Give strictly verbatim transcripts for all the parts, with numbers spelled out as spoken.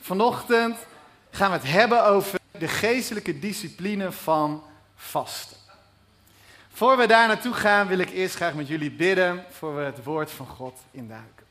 Vanochtend gaan we het hebben over de geestelijke discipline van vasten. Voor we daar naartoe gaan wil ik eerst graag met jullie bidden voor we het woord van God induiken.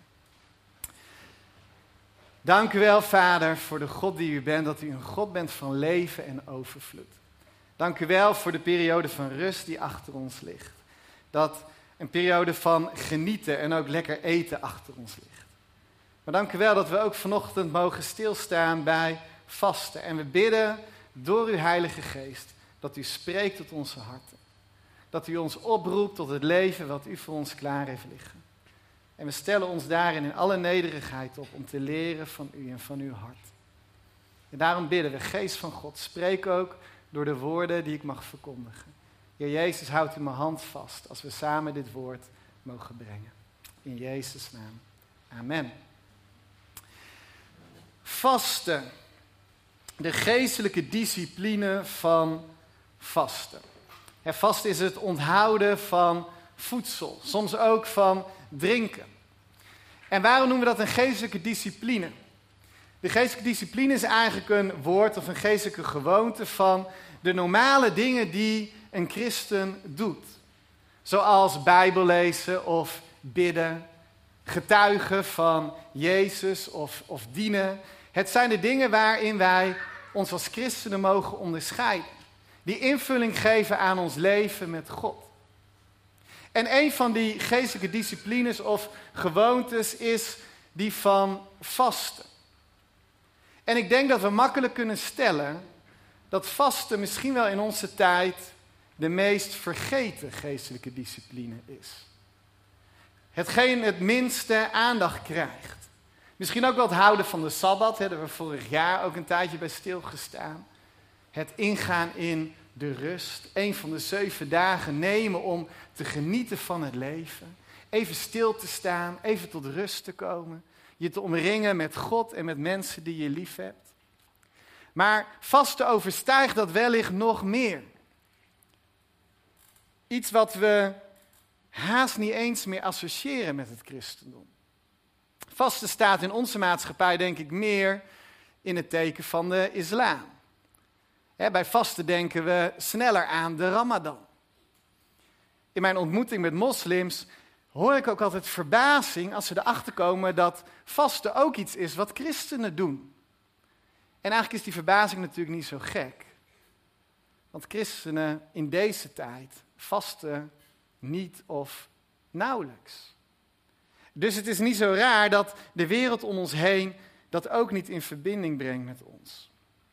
Dank u wel, Vader, voor de God die u bent, dat u een God bent van leven en overvloed. Dank u wel voor de periode van rust die achter ons ligt. Dat een periode van genieten en ook lekker eten achter ons ligt. Maar dank u wel dat we ook vanochtend mogen stilstaan bij vasten. En we bidden door uw Heilige Geest dat u spreekt tot onze harten. Dat u ons oproept tot het leven wat u voor ons klaar heeft liggen. En we stellen ons daarin in alle nederigheid op om te leren van u en van uw hart. En daarom bidden we, Geest van God, spreek ook door de woorden die ik mag verkondigen. Heer Jezus, houd u mijn hand vast als we samen dit woord mogen brengen. In Jezus' naam. Amen. Vasten. De geestelijke discipline van vasten. Ja, vasten is het onthouden van voedsel, soms ook van drinken. En waarom noemen we dat een geestelijke discipline? De geestelijke discipline is eigenlijk een woord of een geestelijke gewoonte van de normale dingen die een christen doet. Zoals Bijbel lezen of bidden, getuigen van Jezus of, of dienen. Het zijn de dingen waarin wij ons als christenen mogen onderscheiden. Die invulling geven aan ons leven met God. En een van die geestelijke disciplines of gewoontes is die van vasten. En ik denk dat we makkelijk kunnen stellen dat vasten misschien wel in onze tijd de meest vergeten geestelijke discipline is. Hetgeen het minste aandacht krijgt. Misschien ook wel het houden van de Sabbat, daar hebben we vorig jaar ook een tijdje bij stilgestaan. Het ingaan in de rust, een van de zeven dagen nemen om te genieten van het leven. Even stil te staan, even tot rust te komen. Je te omringen met God en met mensen die je lief hebt. Maar vasten overstijgt dat wellicht nog meer. Iets wat we haast niet eens meer associëren met het christendom. Vasten staat in onze maatschappij denk ik meer in het teken van de islam. He, bij vasten denken we sneller aan de Ramadan. In mijn ontmoeting met moslims hoor ik ook altijd verbazing als ze erachter komen dat vasten ook iets is wat christenen doen. En eigenlijk is die verbazing natuurlijk niet zo gek. Want christenen in deze tijd vasten niet of nauwelijks. Dus het is niet zo raar dat de wereld om ons heen dat ook niet in verbinding brengt met ons.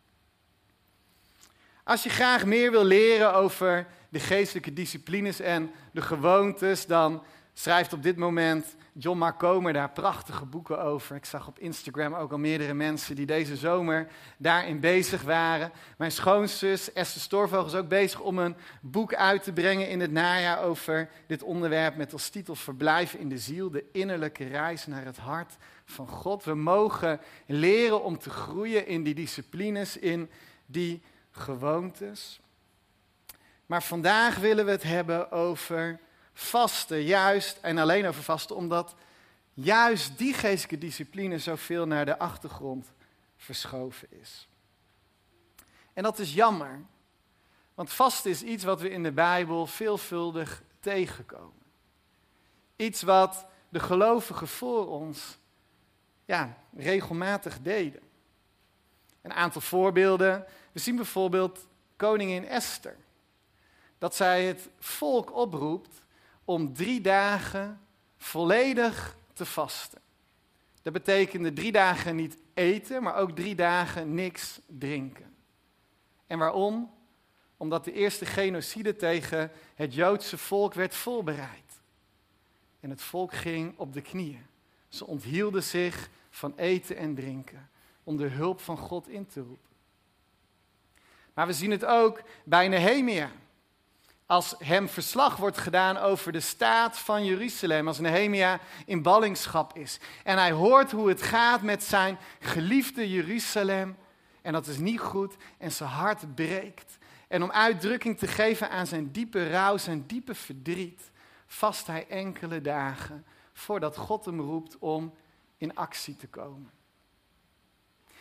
Als je graag meer wil leren over de geestelijke disciplines en de gewoontes, dan schrijft op dit moment John Mark Comer daar prachtige boeken over. Ik zag op Instagram ook al meerdere mensen die deze zomer daarin bezig waren. Mijn schoonzus Esther Storvogel is ook bezig om een boek uit te brengen in het najaar over dit onderwerp met als titel Verblijven in de ziel, de innerlijke reis naar het hart van God. We mogen leren om te groeien in die disciplines, in die gewoontes. Maar vandaag willen we het hebben over vasten, juist en alleen over vasten, omdat juist die geestelijke discipline zoveel naar de achtergrond verschoven is. En dat is jammer, want vasten is iets wat we in de Bijbel veelvuldig tegenkomen. Iets wat de gelovigen voor ons ja, regelmatig deden. Een aantal voorbeelden. We zien bijvoorbeeld koningin Esther. Dat zij het volk oproept om drie dagen volledig te vasten. Dat betekende drie dagen niet eten, maar ook drie dagen niks drinken. En waarom? Omdat de eerste genocide tegen het Joodse volk werd voorbereid. En het volk ging op de knieën. Ze onthielden zich van eten en drinken om de hulp van God in te roepen. Maar we zien het ook bij Nehemia. Als hem verslag wordt gedaan over de staat van Jeruzalem, als Nehemia in ballingschap is. En hij hoort hoe het gaat met zijn geliefde Jeruzalem. En dat is niet goed en zijn hart breekt. En om uitdrukking te geven aan zijn diepe rouw, zijn diepe verdriet, vast hij enkele dagen voordat God hem roept om in actie te komen.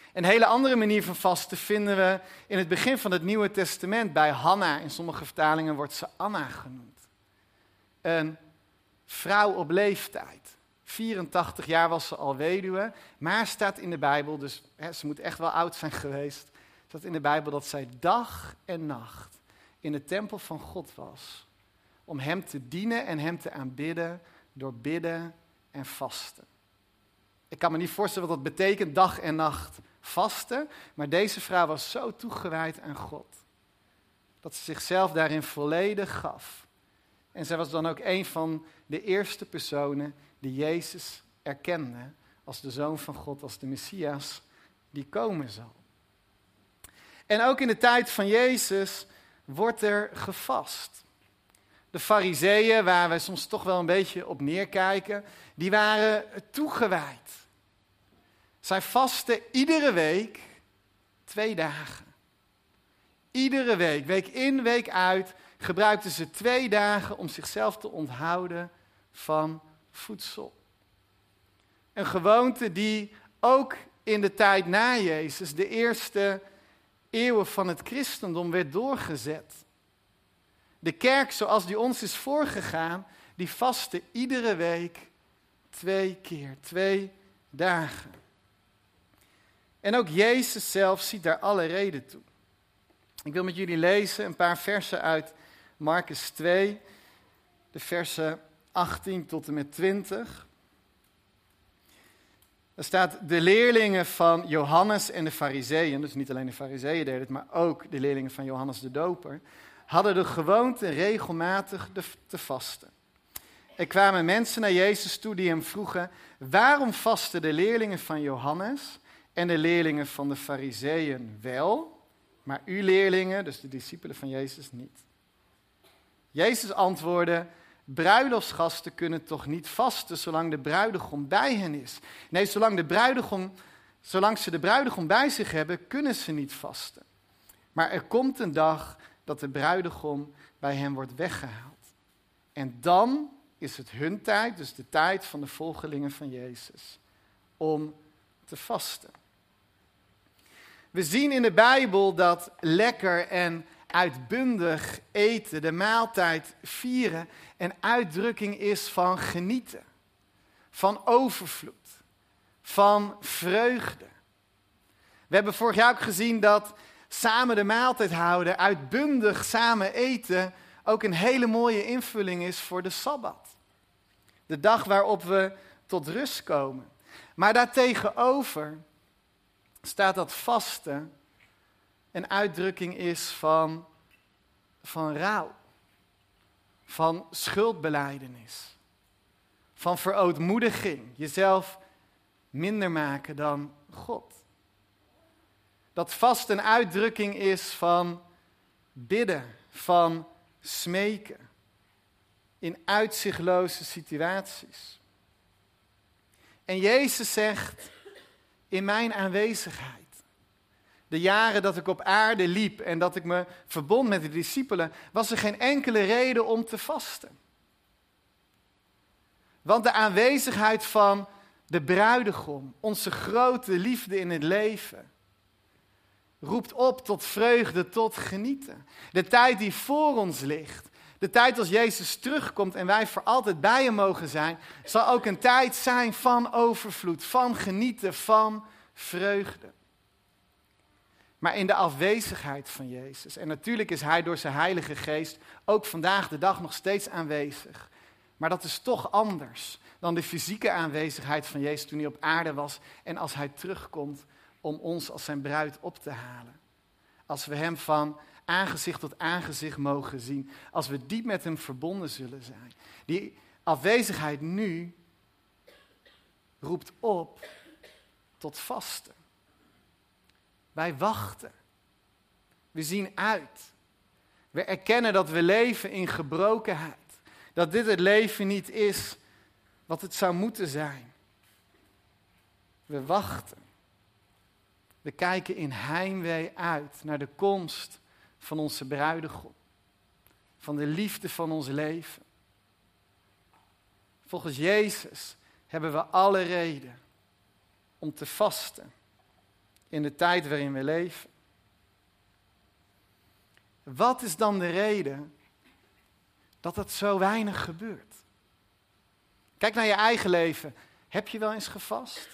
Een hele andere manier van vasten vinden we in het begin van het Nieuwe Testament bij Hanna. In sommige vertalingen wordt ze Anna genoemd. Een vrouw op leeftijd. vierentachtig jaar was ze al weduwe, maar staat in de Bijbel, dus hè, ze moet echt wel oud zijn geweest, staat in de Bijbel dat zij dag en nacht in de tempel van God was. Om hem te dienen en hem te aanbidden door bidden en vasten. Ik kan me niet voorstellen wat dat betekent, dag en nacht vasten. Maar deze vrouw was zo toegewijd aan God. Dat ze zichzelf daarin volledig gaf. En zij was dan ook een van de eerste personen die Jezus erkende als de Zoon van God, als de Messias die komen zal. En ook in de tijd van Jezus wordt er gevast. De Farizeeën, waar wij soms toch wel een beetje op neerkijken, die waren toegewijd. Zij vasten iedere week twee dagen. Iedere week, week in, week uit, gebruikten ze twee dagen om zichzelf te onthouden van voedsel. Een gewoonte die ook in de tijd na Jezus, de eerste eeuwen van het christendom, werd doorgezet. De kerk zoals die ons is voorgegaan, die vastte iedere week twee keer, twee dagen. En ook Jezus zelf ziet daar alle reden toe. Ik wil met jullie lezen een paar versen uit Marcus twee, de versen achttien tot en met twintig. Er staat, de leerlingen van Johannes en de Farizeeën, dus niet alleen de Farizeeën deden het, maar ook de leerlingen van Johannes de Doper, hadden de gewoonte regelmatig te vasten. Er kwamen mensen naar Jezus toe die hem vroegen, waarom vasten de leerlingen van Johannes en de leerlingen van de Farizeeën wel, maar uw leerlingen, dus de discipelen van Jezus, niet? Jezus antwoordde, bruiloftsgasten kunnen toch niet vasten zolang de bruidegom bij hen is. Nee, zolang, de bruidegom, zolang ze de bruidegom bij zich hebben, kunnen ze niet vasten. Maar er komt een dag dat de bruidegom bij hen wordt weggehaald. En dan is het hun tijd, dus de tijd van de volgelingen van Jezus, om te vasten. We zien in de Bijbel dat lekker en uitbundig eten, de maaltijd vieren, een uitdrukking is van genieten, van overvloed, van vreugde. We hebben vorig jaar ook gezien dat samen de maaltijd houden, uitbundig samen eten, ook een hele mooie invulling is voor de Sabbat. De dag waarop we tot rust komen. Maar daartegenover staat dat vasten een uitdrukking is van, van rouw, van schuldbelijdenis, van verootmoediging, jezelf minder maken dan God. Dat vast een uitdrukking is van bidden, van smeken in uitzichtloze situaties. En Jezus zegt, in mijn aanwezigheid, de jaren dat ik op aarde liep en dat ik me verbond met de discipelen, was er geen enkele reden om te vasten. Want de aanwezigheid van de bruidegom, onze grote liefde in het leven, roept op tot vreugde, tot genieten. De tijd die voor ons ligt, de tijd als Jezus terugkomt en wij voor altijd bij hem mogen zijn, zal ook een tijd zijn van overvloed, van genieten, van vreugde. Maar in de afwezigheid van Jezus, en natuurlijk is hij door zijn Heilige Geest ook vandaag de dag nog steeds aanwezig. Maar dat is toch anders dan de fysieke aanwezigheid van Jezus toen hij op aarde was en als hij terugkomt om ons als zijn bruid op te halen. Als we hem van aangezicht tot aangezicht mogen zien, als we diep met hem verbonden zullen zijn. Die afwezigheid nu roept op tot vasten. Wij wachten. We zien uit. We erkennen dat we leven in gebrokenheid. Dat dit het leven niet is wat het zou moeten zijn. We wachten. We kijken in heimwee uit naar de komst van onze bruidegom. Van de liefde van ons leven. Volgens Jezus hebben we alle reden om te vasten. in de tijd waarin we leven. Wat is dan de reden dat het zo weinig gebeurt? Kijk naar je eigen leven. Heb je wel eens gevast?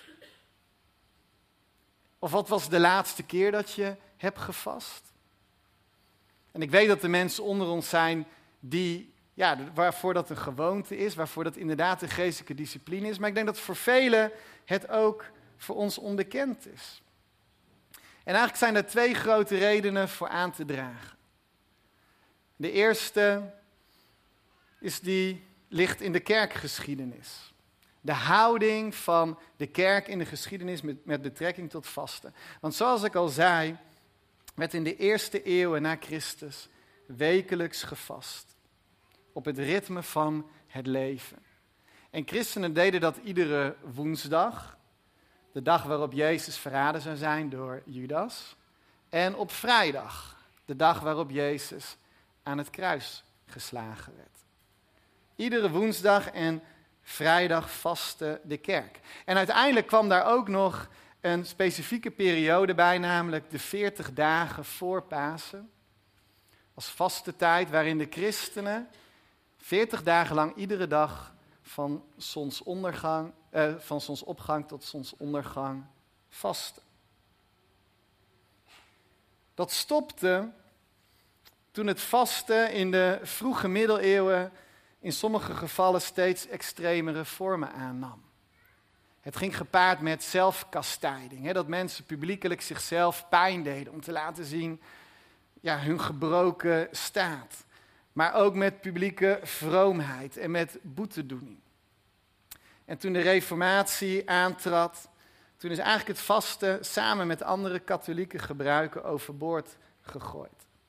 Of wat was de laatste keer dat je hebt gevast? En ik weet dat er mensen onder ons zijn die, ja, waarvoor dat een gewoonte is, waarvoor dat inderdaad een geestelijke discipline is. Maar ik denk dat voor velen het ook voor ons onbekend is. En eigenlijk zijn er twee grote redenen voor aan te dragen. De eerste is die ligt in de kerkgeschiedenis. De houding van de kerk in de geschiedenis met, met betrekking tot vasten. Want zoals ik al zei, werd in de eerste eeuwen na Christus wekelijks gevast. Op het ritme van het leven. En christenen deden dat iedere woensdag. De dag waarop Jezus verraden zou zijn door Judas. En op vrijdag. De dag waarop Jezus aan het kruis geslagen werd. Iedere woensdag en vrijdag vastte de kerk. En uiteindelijk kwam daar ook nog een specifieke periode bij, namelijk de veertig dagen voor Pasen. Als vaste tijd waarin de christenen veertig dagen lang iedere dag van zonsondergang, eh, van zonsopgang tot zonsondergang vasten. Dat stopte toen het vasten in de vroege middeleeuwen in sommige gevallen steeds extremere vormen aannam. Het ging gepaard met zelfkastijding, hè, dat mensen publiekelijk zichzelf pijn deden om te laten zien ja, hun gebroken staat. Maar ook met publieke vroomheid en met boetedoening. En toen de Reformatie aantrad, toen is eigenlijk het vasten samen met andere katholieke gebruiken overboord gegooid.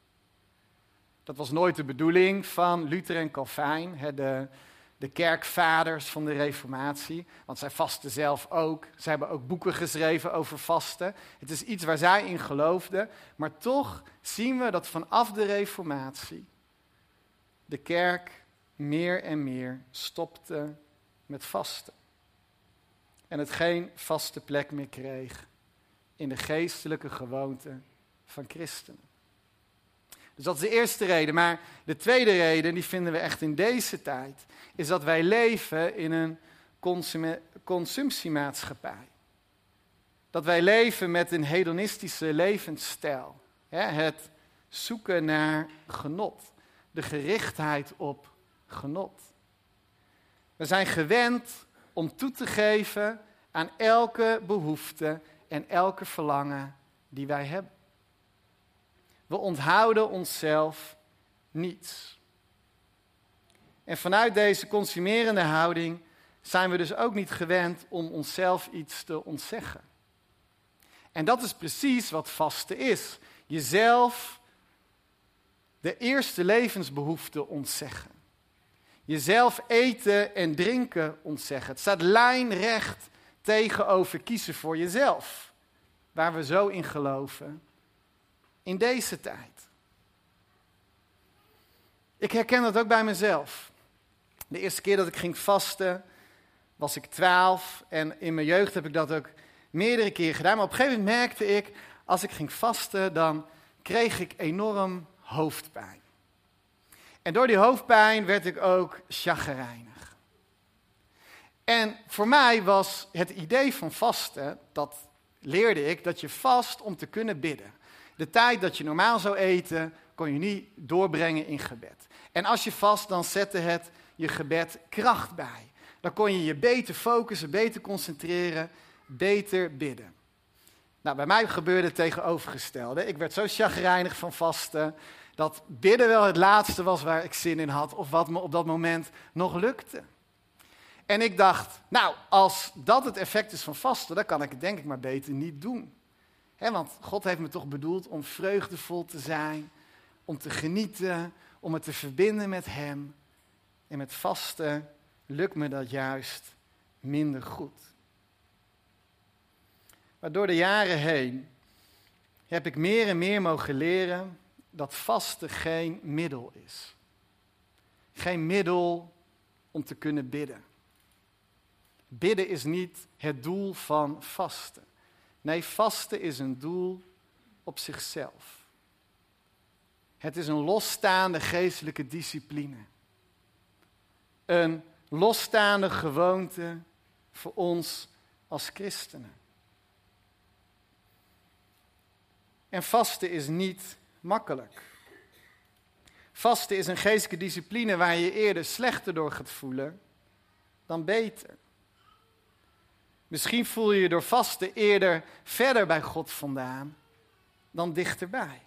Dat was nooit de bedoeling van Luther en Calvijn, de, de kerkvaders van de Reformatie. Want zij vasten zelf ook. Zij hebben ook boeken geschreven over vasten. Het is iets waar zij in geloofden. Maar toch zien we dat vanaf de Reformatie de kerk meer en meer stopte met vasten. En het geen vaste plek meer kreeg in de geestelijke gewoonten van christenen. Dus dat is de eerste reden. Maar de tweede reden, die vinden we echt in deze tijd, is dat wij leven in een consum- consumptiemaatschappij. Dat wij leven met een hedonistische levensstijl. Hè? Het zoeken naar genot. De gerichtheid op genot. We zijn gewend om toe te geven aan elke behoefte en elke verlangen die wij hebben. We onthouden onszelf niets. En vanuit deze consumerende houding zijn we dus ook niet gewend om onszelf iets te ontzeggen. En dat is precies wat vasten is. Jezelf de eerste levensbehoefte ontzeggen. Jezelf eten en drinken ontzeggen. Het staat lijnrecht tegenover kiezen voor jezelf. Waar we zo in geloven. In deze tijd. Ik herken dat ook bij mezelf. De eerste keer dat ik ging vasten was ik twaalf. En in mijn jeugd heb ik dat ook meerdere keren gedaan. Maar op een gegeven moment merkte ik, als ik ging vasten, dan kreeg ik enorm hoofdpijn. En door die hoofdpijn werd ik ook chagrijnig. En voor mij was het idee van vasten, dat leerde ik, dat je vast om te kunnen bidden. De tijd dat je normaal zou eten, kon je niet doorbrengen in gebed. En als je vast, dan zette het je gebed kracht bij. Dan kon je je beter focussen, beter concentreren, beter bidden. Nou, bij mij gebeurde het tegenovergestelde. Ik werd zo chagrijnig van vasten, dat bidden wel het laatste was waar ik zin in had, of wat me op dat moment nog lukte. En ik dacht, nou, als dat het effect is van vasten, dan kan ik het denk ik maar beter niet doen. He, want God heeft me toch bedoeld om vreugdevol te zijn, om te genieten, om me te verbinden met Hem. En met vasten lukt me dat juist minder goed. Maar door de jaren heen heb ik meer en meer mogen leren dat vasten geen middel is. Geen middel om te kunnen bidden. Bidden is niet het doel van vasten. Nee, vasten is een doel op zichzelf. Het is een losstaande geestelijke discipline. Een losstaande gewoonte voor ons als christenen. En vasten is niet makkelijk. Vasten is een geestelijke discipline waar je eerder slechter door gaat voelen dan beter. Misschien voel je je door vasten eerder verder bij God vandaan dan dichterbij.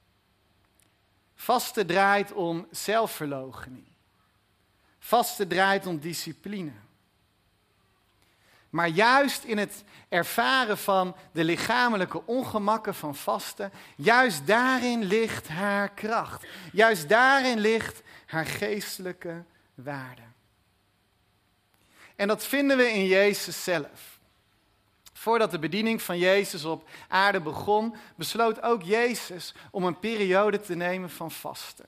Vasten draait om zelfverloochening. Vasten draait om discipline. Maar juist in het ervaren van de lichamelijke ongemakken van vasten, juist daarin ligt haar kracht. Juist daarin ligt haar geestelijke waarde. En dat vinden we in Jezus zelf. Voordat de bediening van Jezus op aarde begon, besloot ook Jezus om een periode te nemen van vasten.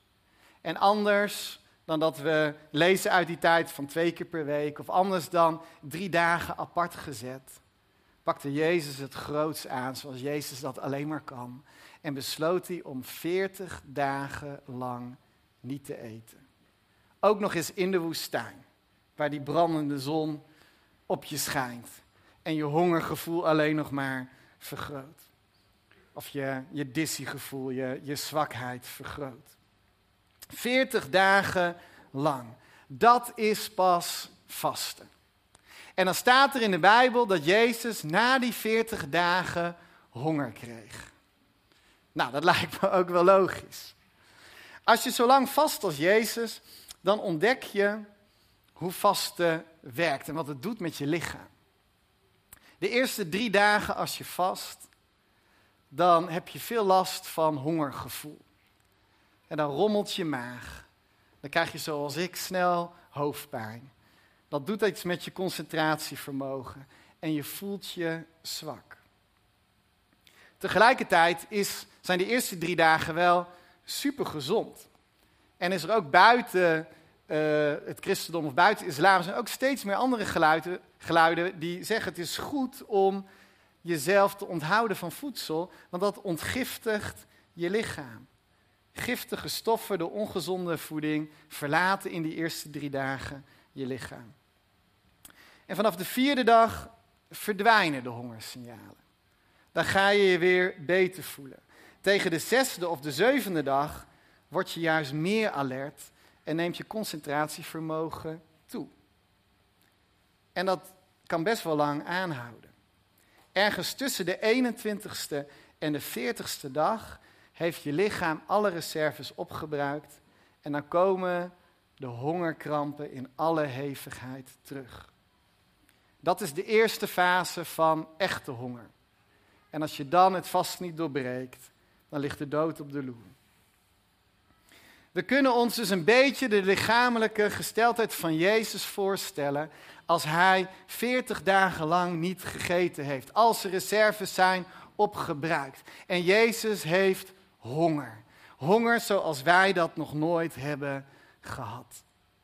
En anders dan dat we lezen uit die tijd van twee keer per week, of anders dan drie dagen apart gezet, pakte Jezus het groots aan, zoals Jezus dat alleen maar kan, en besloot hij om veertig dagen lang niet te eten. Ook nog eens in de woestijn, waar die brandende zon op je schijnt en je hongergevoel alleen nog maar vergroot. Of je, je dizzy-gevoel, je, je zwakheid vergroot. Veertig dagen lang. Dat is pas vasten. En dan staat er in de Bijbel dat Jezus na die veertig dagen honger kreeg. Nou, dat lijkt me ook wel logisch. Als je zo lang vast als Jezus, dan ontdek je hoe vasten werkt en wat het doet met je lichaam. De eerste drie dagen als je vast, dan heb je veel last van hongergevoel. En dan rommelt je maag. Dan krijg je zoals ik snel hoofdpijn. Dat doet iets met je concentratievermogen. En je voelt je zwak. Tegelijkertijd is, zijn de eerste drie dagen wel super gezond. En is er ook buiten uh, het christendom of buiten islam zijn ook steeds meer andere geluiden, geluiden die zeggen het is goed om jezelf te onthouden van voedsel. Want dat ontgiftigt je lichaam. Giftige stoffen, de ongezonde voeding, verlaten in die eerste drie dagen je lichaam. En vanaf de vierde dag verdwijnen de hongersignalen. Dan ga je je weer beter voelen. Tegen de zesde of de zevende dag word je juist meer alert en neemt je concentratievermogen toe. En dat kan best wel lang aanhouden. Ergens tussen de eenentwintigste en de veertigste dag heeft je lichaam alle reserves opgebruikt en dan komen de hongerkrampen in alle hevigheid terug. Dat is de eerste fase van echte honger. En als je dan het vast niet doorbreekt, dan ligt de dood op de loer. We kunnen ons dus een beetje de lichamelijke gesteldheid van Jezus voorstellen als hij veertig dagen lang niet gegeten heeft. Als er reserves zijn opgebruikt. En Jezus heeft honger. Honger zoals wij dat nog nooit hebben gehad.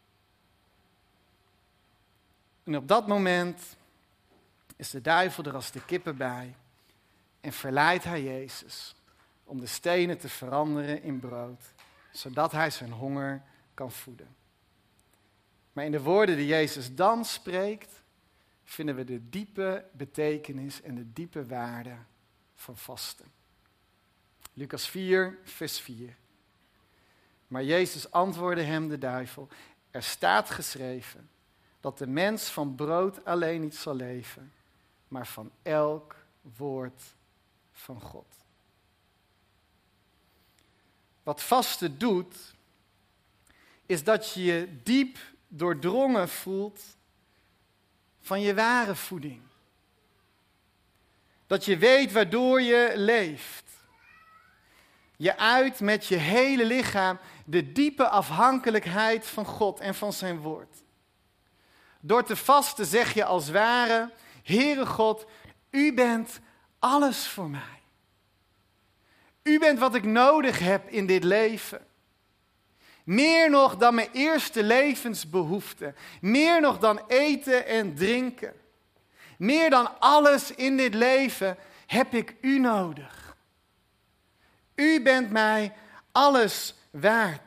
En op dat moment is de duivel er als de kippen bij en verleidt hij Jezus om de stenen te veranderen in brood, zodat hij zijn honger kan voeden. Maar in de woorden die Jezus dan spreekt, vinden we de diepe betekenis en de diepe waarde van vasten. Lucas vier, vers vier. Maar Jezus antwoordde hem, de duivel, er staat geschreven dat de mens van brood alleen niet zal leven, maar van elk woord van God. Wat vasten doet, is dat je je diep doordrongen voelt van je ware voeding. Dat je weet waardoor je leeft. Je uit met je hele lichaam de diepe afhankelijkheid van God en van zijn woord. Door te vasten zeg je als ware, Heere God, u bent alles voor mij. U bent wat ik nodig heb in dit leven. Meer nog dan mijn eerste levensbehoefte. Meer nog dan eten en drinken. Meer dan alles in dit leven heb ik u nodig. U bent mij alles waard.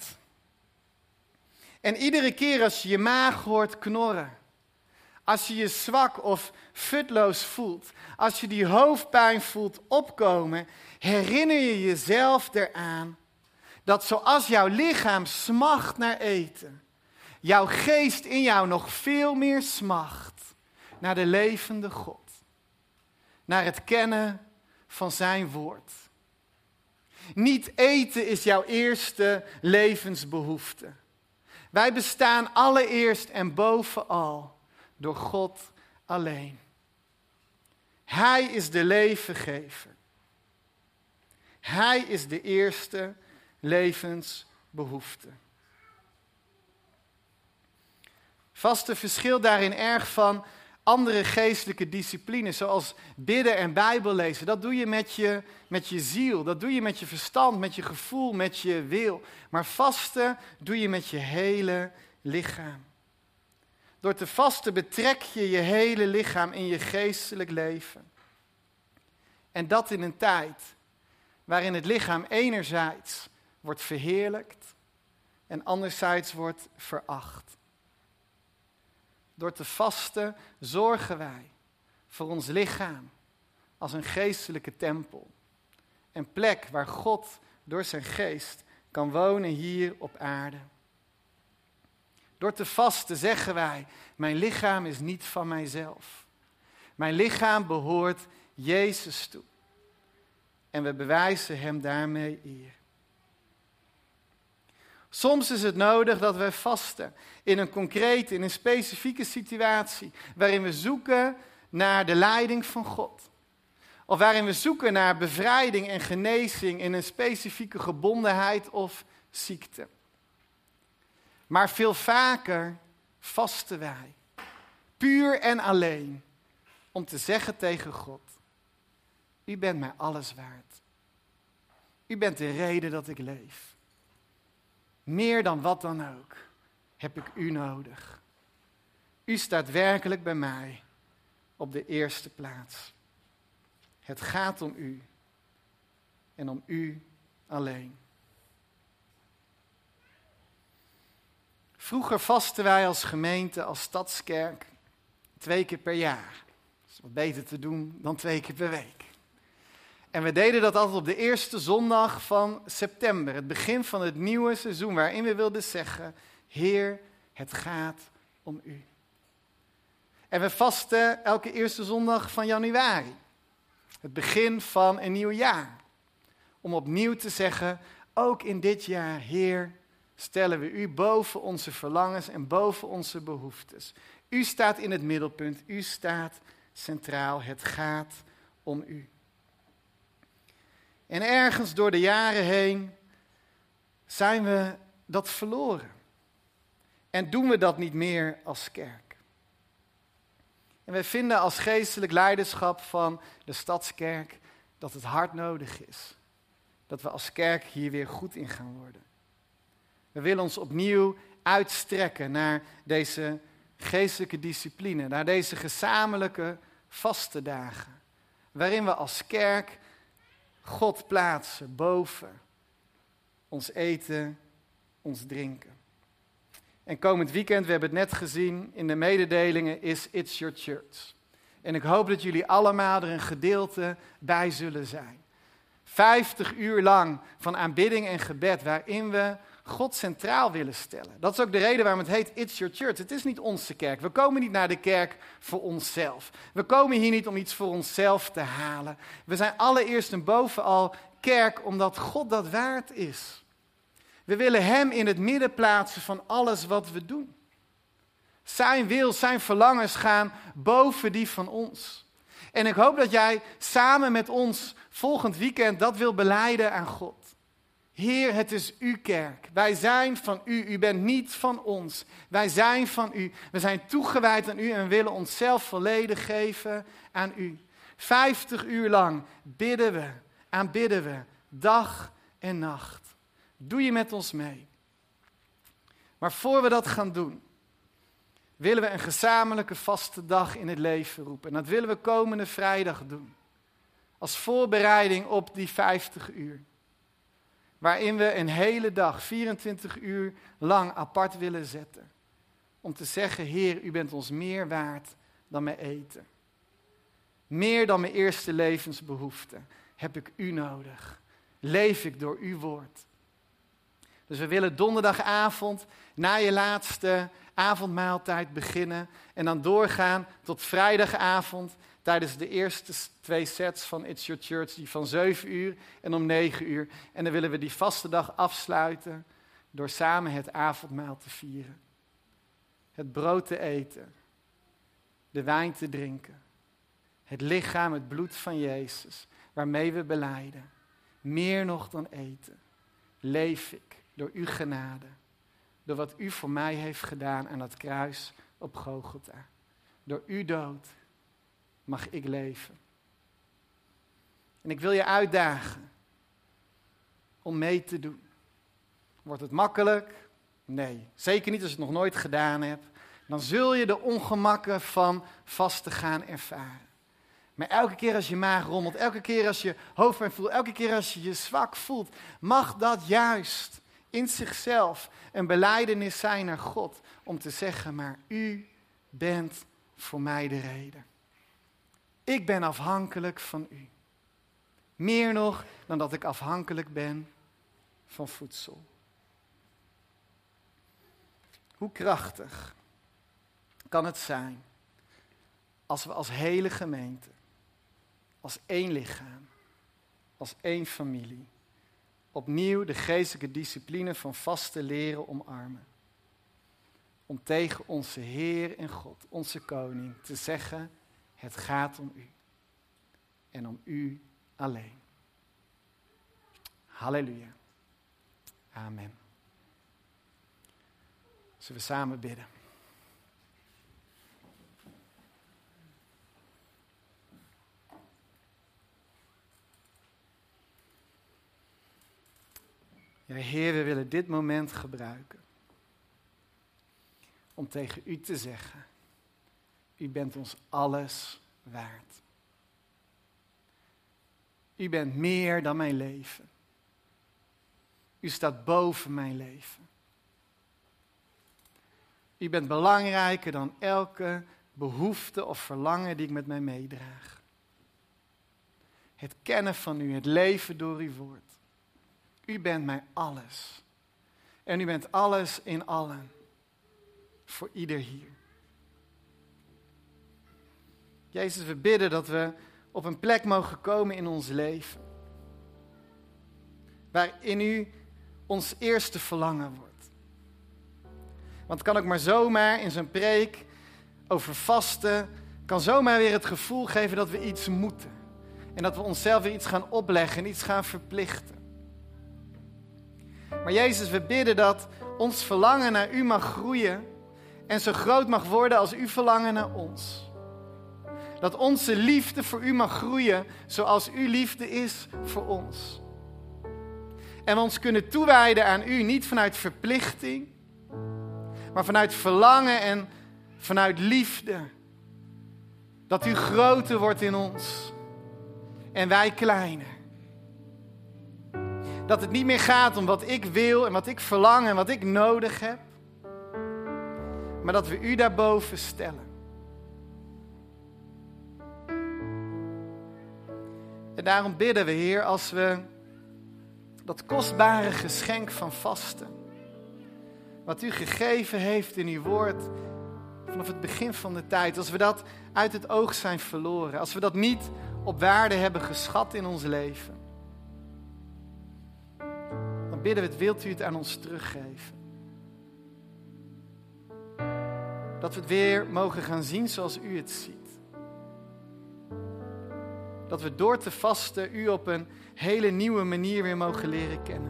En iedere keer als je je maag hoort knorren, als je je zwak of futloos voelt, als je die hoofdpijn voelt opkomen, herinner je jezelf eraan dat zoals jouw lichaam smacht naar eten, jouw geest in jou nog veel meer smacht naar de levende God. Naar het kennen van zijn woord. Niet eten is jouw eerste levensbehoefte. Wij bestaan allereerst en bovenal door God alleen. Hij is de levengever. Hij is de eerste levensbehoefte. Vasten verschilt daarin erg van andere geestelijke disciplines, zoals bidden en Bijbel lezen. Dat doe je met je, met je ziel, dat doe je met je verstand, met je gevoel, met je wil. Maar vasten doe je met je hele lichaam. Door te vasten betrek je je hele lichaam in je geestelijk leven. En dat in een tijd waarin het lichaam enerzijds wordt verheerlijkt en anderzijds wordt veracht. Door te vasten zorgen wij voor ons lichaam als een geestelijke tempel. Een plek waar God door zijn geest kan wonen hier op aarde. Door te vasten zeggen wij, mijn lichaam is niet van mijzelf. Mijn lichaam behoort Jezus toe. En we bewijzen hem daarmee eer. Soms is het nodig dat we vasten in een concrete, in een specifieke situatie, waarin we zoeken naar de leiding van God. Of waarin we zoeken naar bevrijding en genezing in een specifieke gebondenheid of ziekte. Maar veel vaker vasten wij, puur en alleen, om te zeggen tegen God, u bent mij alles waard. U bent de reden dat ik leef. Meer dan wat dan ook heb ik u nodig. U staat werkelijk bij mij op de eerste plaats. Het gaat om u en om u alleen. Vroeger vasten wij als gemeente, als stadskerk, twee keer per jaar. Dat is wat beter te doen dan twee keer per week. En we deden dat altijd op de eerste zondag van september, het begin van het nieuwe seizoen, waarin we wilden zeggen, Heer, het gaat om u. En we vasten elke eerste zondag van januari, het begin van een nieuw jaar. Om opnieuw te zeggen, ook in dit jaar, Heer, stellen we u boven onze verlangens en boven onze behoeftes. U staat in het middelpunt, u staat centraal, het gaat om u. En ergens door de jaren heen zijn we dat verloren. En doen we dat niet meer als kerk. En wij vinden als geestelijk leiderschap van de Stadskerk dat het hard nodig is. Dat we als kerk hier weer goed in gaan worden. We willen ons opnieuw uitstrekken naar deze geestelijke discipline, naar deze gezamenlijke vastendagen. Waarin we als kerk God plaatsen boven ons eten, ons drinken. En komend weekend, we hebben het net gezien in de mededelingen, is It's Your Church. En ik hoop dat jullie allemaal er een gedeelte bij zullen zijn. Vijftig uur lang van aanbidding en gebed, waarin we God centraal willen stellen. Dat is ook de reden waarom het heet It's Your Church. Het is niet onze kerk. We komen niet naar de kerk voor onszelf. We komen hier niet om iets voor onszelf te halen. We zijn allereerst en bovenal kerk omdat God dat waard is. We willen hem in het midden plaatsen van alles wat we doen. Zijn wil, zijn verlangens gaan boven die van ons. En ik hoop dat jij samen met ons volgend weekend dat wil belijden aan God. Heer, het is uw kerk. Wij zijn van u. U bent niet van ons. Wij zijn van u. We zijn toegewijd aan u en willen onszelf volledig geven aan u. Vijftig uur lang bidden we, aanbidden we, dag en nacht. Doe je met ons mee. Maar voor we dat gaan doen, willen we een gezamenlijke vaste dag in het leven roepen. En dat willen we komende vrijdag doen. Als voorbereiding op die vijftig uur. Waarin we een hele dag, vierentwintig uur lang apart willen zetten. Om te zeggen, Heer, u bent ons meer waard dan mijn eten. Meer dan mijn eerste levensbehoefte heb ik u nodig. Leef ik door uw woord. Dus we willen donderdagavond na je laatste avondmaaltijd beginnen. En dan doorgaan tot vrijdagavond tijdens de eerste twee sets van It's Your Church. Die van zeven uur en om negen uur. En dan willen we die vaste dag afsluiten door samen het avondmaal te vieren. Het brood te eten. De wijn te drinken. Het lichaam, het bloed van Jezus. Waarmee we belijden. Meer nog dan eten. Leef ik door uw genade. Door wat u voor mij heeft gedaan aan het kruis op Golgotha. Door uw dood mag ik leven. En ik wil je uitdagen om mee te doen. Wordt het makkelijk? Nee, zeker niet als je het nog nooit gedaan hebt. Dan zul je de ongemakken van vasten gaan ervaren. Maar elke keer als je maag rommelt, elke keer als je hoofdpijn voelt, elke keer als je je zwak voelt, mag dat juist in zichzelf een belijdenis zijn naar God. Om te zeggen, maar u bent voor mij de reden. Ik ben afhankelijk van u. Meer nog dan dat ik afhankelijk ben van voedsel. Hoe krachtig kan het zijn als we als hele gemeente, als één lichaam, als één familie, opnieuw de geestelijke discipline van vasten leren omarmen. Om tegen onze Heer en God, onze Koning, te zeggen, het gaat om u. En om u alleen. Halleluja. Amen. Zullen we samen bidden? Ja, Heer, we willen dit moment gebruiken om tegen u te zeggen, u bent ons alles waard. U bent meer dan mijn leven. U staat boven mijn leven. U bent belangrijker dan elke behoefte of verlangen die ik met mij meedraag. Het kennen van u, het leven door uw woord. U bent mij alles. En u bent alles in allen. Voor ieder hier. Jezus, we bidden dat we op een plek mogen komen in ons leven. Waarin u ons eerste verlangen wordt. Want het kan ook maar zomaar in zo'n preek over vasten, kan zomaar weer het gevoel geven dat we iets moeten. En dat we onszelf weer iets gaan opleggen en iets gaan verplichten. Maar Jezus, we bidden dat ons verlangen naar u mag groeien en zo groot mag worden als uw verlangen naar ons. Dat onze liefde voor u mag groeien zoals uw liefde is voor ons. En we ons kunnen toewijden aan u, niet vanuit verplichting, maar vanuit verlangen en vanuit liefde. Dat u groter wordt in ons en wij kleiner. Dat het niet meer gaat om wat ik wil en wat ik verlang en wat ik nodig heb. Maar dat we u daarboven stellen. En daarom bidden we, Heer, als we dat kostbare geschenk van vasten, wat u gegeven heeft in uw woord vanaf het begin van de tijd, als we dat uit het oog zijn verloren, als we dat niet op waarde hebben geschat in ons leven, dan bidden we het, wilt u het aan ons teruggeven. Dat we het weer mogen gaan zien zoals u het ziet. Dat we door te vasten u op een hele nieuwe manier weer mogen leren kennen.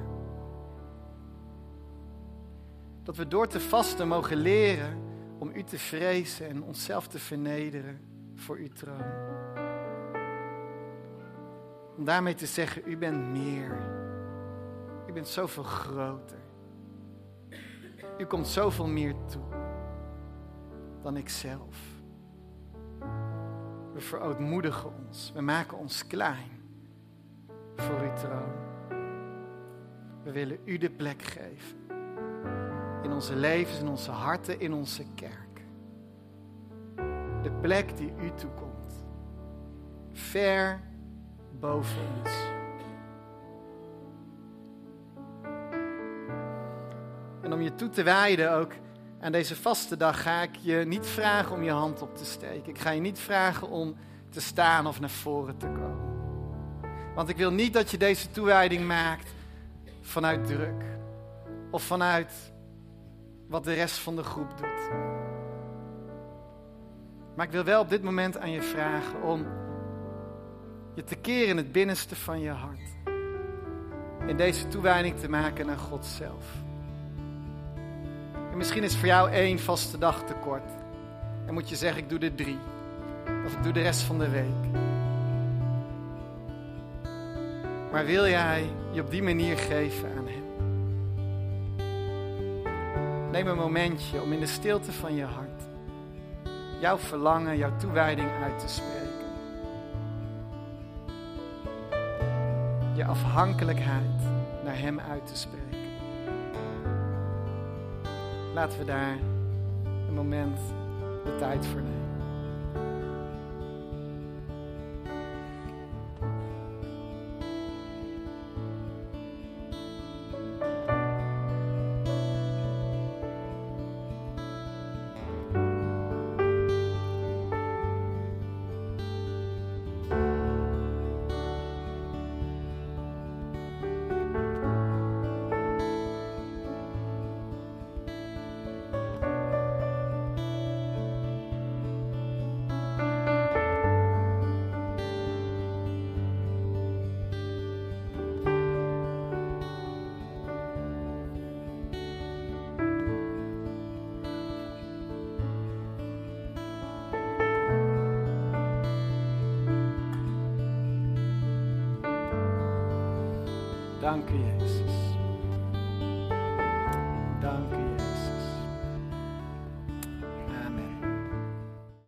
Dat we door te vasten mogen leren om u te vrezen en onszelf te vernederen voor uw troon. Om daarmee te zeggen, u bent meer. U bent zoveel groter. U komt zoveel meer toe. dan ikzelf. We verootmoedigen ons. We maken ons klein voor uw troon. We willen u de plek geven. In onze levens, in onze harten, in onze kerk. De plek die u toekomt. Ver boven ons. En om je toe te wijden ook aan deze vaste dag ga ik je niet vragen om je hand op te steken. Ik ga je niet vragen om te staan of naar voren te komen. Want ik wil niet dat je deze toewijding maakt vanuit druk. Of vanuit wat de rest van de groep doet. Maar ik wil wel op dit moment aan je vragen om je te keren in het binnenste van je hart. En deze toewijding te maken naar God zelf. En misschien is voor jou één vaste dag te kort. En moet je zeggen, ik doe er drie. Of ik doe de rest van de week. Maar wil jij je op die manier geven aan Hem? Neem een momentje om in de stilte van je hart jouw verlangen, jouw toewijding uit te spreken. Je afhankelijkheid naar Hem uit te spreken. Laten we daar een moment de tijd voor nemen. Dank u, Jezus.